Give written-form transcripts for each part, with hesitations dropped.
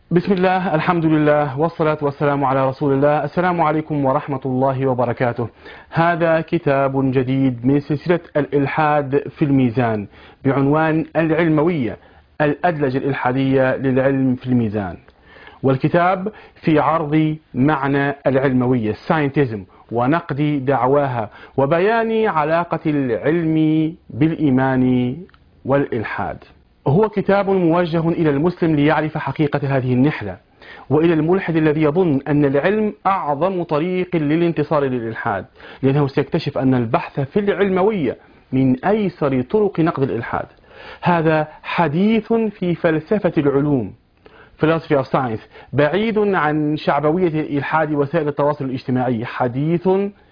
بسم الله، الحمد لله، والصلاة والسلام على رسول الله. السلام عليكم ورحمة الله وبركاته. هذا كتاب جديد من سلسلة الإلحاد في الميزان بعنوان العلموية، الأدلجة الإلحادية للعلم في الميزان. والكتاب في عرض معنى العلموية ساينتيزم ونقد دعواها وبيان علاقة العلم بالإيمان والإلحاد. هو كتاب موجه إلى المسلم ليعرف حقيقة هذه النحلة، وإلى الملحد الذي يظن أن العلم أعظم طريق للانتصار للإلحاد، لأنه سيكتشف أن البحث في العلموية من أيسر طرق نقد الإلحاد. هذا حديث في فلسفة العلوم philosophy of science، بعيد عن شعبوية الإلحاد وسائل التواصل الاجتماعي، حديث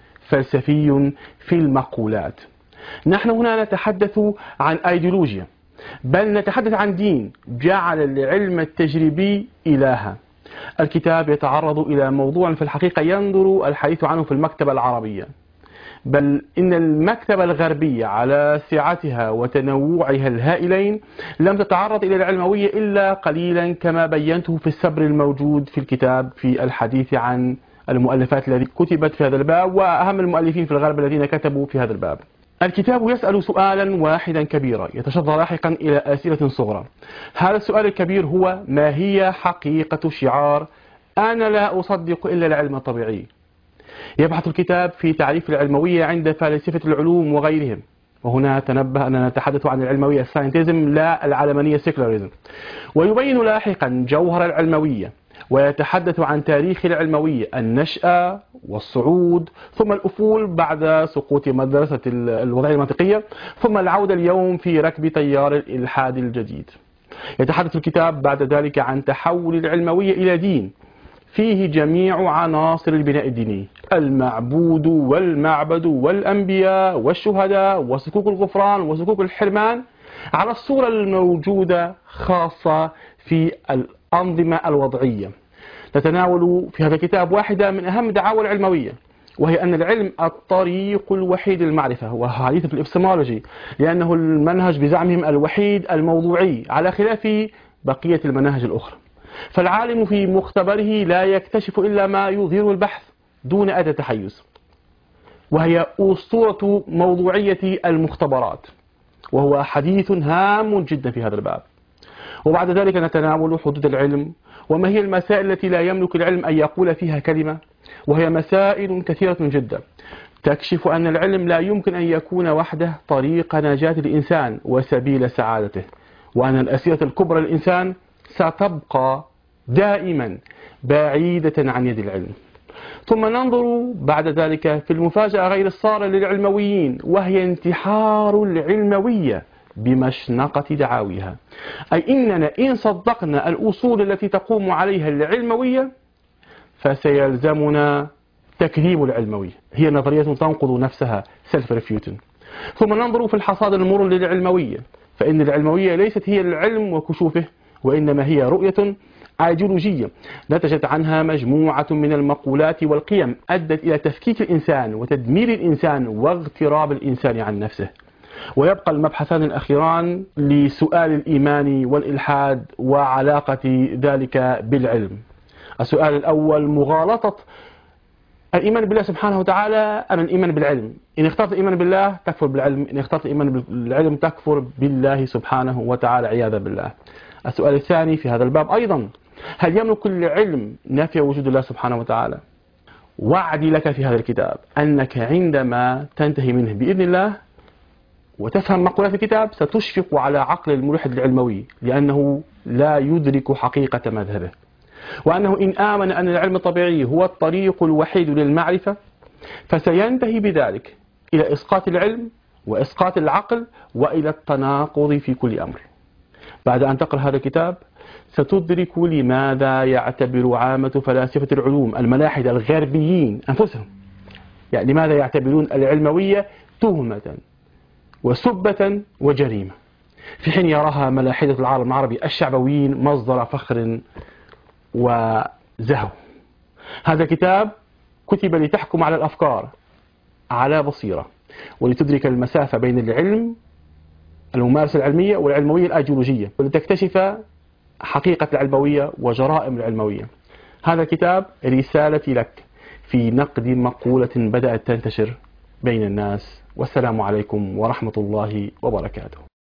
فلسفي في المقولات. نحن هنا نتحدث عن أيديولوجيا، بل نتحدث عن دين جعل العلم التجريبي إلها. الكتاب يتعرض إلى موضوع في الحقيقة يندر الحديث عنه في المكتبة العربية، بل إن المكتبة الغربية على سعتها وتنوعها الهائلين لم تتعرض إلى العلموية إلا قليلا، كما بينته في السبر الموجود في الكتاب في الحديث عن المؤلفات التي كتبت في هذا الباب وأهم المؤلفين في الغرب الذين كتبوا في هذا الباب. الكتاب يسأل سؤالا واحدا كبيرا يتشظى لاحقا إلى أسئلة صغرى. هذا السؤال الكبير هو: ما هي حقيقة شعار أنا لا أصدق إلا العلم الطبيعي؟ يبحث الكتاب في تعريف العلموية عند فلاسفة العلوم وغيرهم، وهنا تنبه أننا نتحدث عن العلموية الساينتيزم لا العلمانية سيكولاريزم، ويبين لاحقا جوهر العلموية، ويتحدث عن تاريخ العلموية، النشأة والصعود، ثم الأفول بعد سقوط مدرسة الوضعية المنطقية، ثم العودة اليوم في ركب تيار الإلحاد الجديد. يتحدث الكتاب بعد ذلك عن تحول العلموية إلى دين فيه جميع عناصر البناء الديني: المعبود والمعبد والأنبياء والشهداء وصكوك الغفران وصكوك الحرمان على الصورة الموجودة خاصة في الأنظمة الوضعية. نتناول في هذا الكتاب واحدة من أهم دعاوى العلموية، وهي أن العلم الطريق الوحيد للمعرفة، وحديث في الإبستمولوجي، لأنه المنهج بزعمهم الوحيد الموضوعي على خلاف بقية المناهج الأخرى. فالعالم في مختبره لا يكتشف إلا ما يظهر البحث دون أدنى تحيز، وهي أسطورة موضوعية المختبرات، وهو حديث هام جدا في هذا الباب. وبعد ذلك نتناول حدود العلم، وما هي المسائل التي لا يملك العلم أن يقول فيها كلمة، وهي مسائل كثيرة جدا تكشف أن العلم لا يمكن أن يكون وحده طريق نجاة الإنسان وسبيل سعادته، وأن الأسئلة الكبرى للإنسان ستبقى دائما بعيدة عن يد العلم. ثم ننظر بعد ذلك في المفاجأة غير السارة للعلمويين، وهي انتحار العلموية بمشنقة دعاويها، أي إننا إن صدقنا الأصول التي تقوم عليها العلموية فسيلزمنا تكذيب العلموية، هي نظرية تنقض نفسها self refuting. ثم ننظر في الحصاد المر للعلموية، فإن العلموية ليست هي العلم وكشوفه، وإنما هي رؤية أيديولوجية نتجت عنها مجموعة من المقولات والقيم أدت إلى تفكيك الإنسان وتدمير الإنسان واغتراب الإنسان عن نفسه. ويبقى المبحثان الأخيران لسؤال الإيمان والإلحاد وعلاقة ذلك بالعلم. السؤال الأول: مغالطة الإيمان بالله سبحانه وتعالى أم الإيمان بالعلم؟ إن اخترت الإيمان بالله تكفر بالعلم، إن اخترت الإيمان بالعلم تكفر بالله سبحانه وتعالى عياذا بالله. السؤال الثاني في هذا الباب أيضا: هل يملك العلم نفي وجود الله سبحانه وتعالى؟ وعدي لك في هذا الكتاب أنك عندما تنتهي منه بإذن الله وتفهم مقولات الكتاب ستشفق على عقل الملحد العلموي، لأنه لا يدرك حقيقة مذهبه، وأنه إن آمن أن العلم الطبيعي هو الطريق الوحيد للمعرفة فسينتهي بذلك إلى إسقاط العلم وإسقاط العقل وإلى التناقض في كل أمر. بعد أن تقرأ هذا الكتاب ستدرك لماذا يعتبر عامة فلاسفة العلوم الملاحدة الغربيين أنفسهم، يعني لماذا يعتبرون العلموية تهمة وسبة وجريمة، في حين يراها ملاحدة العالم العربي الشعبويين مصدر فخر وزهو. هذا الكتاب كتب لتحكم على الأفكار على بصيرة، ولتدرك المسافة بين العلم الممارسة العلمية والعلموية الأيديولوجية، ولتكتشف حقيقة العلموية وجرائم العلموية. هذا الكتاب رسالتي لك في نقد مقولة بدأت تنتشر بين الناس. والسلام عليكم ورحمة الله وبركاته.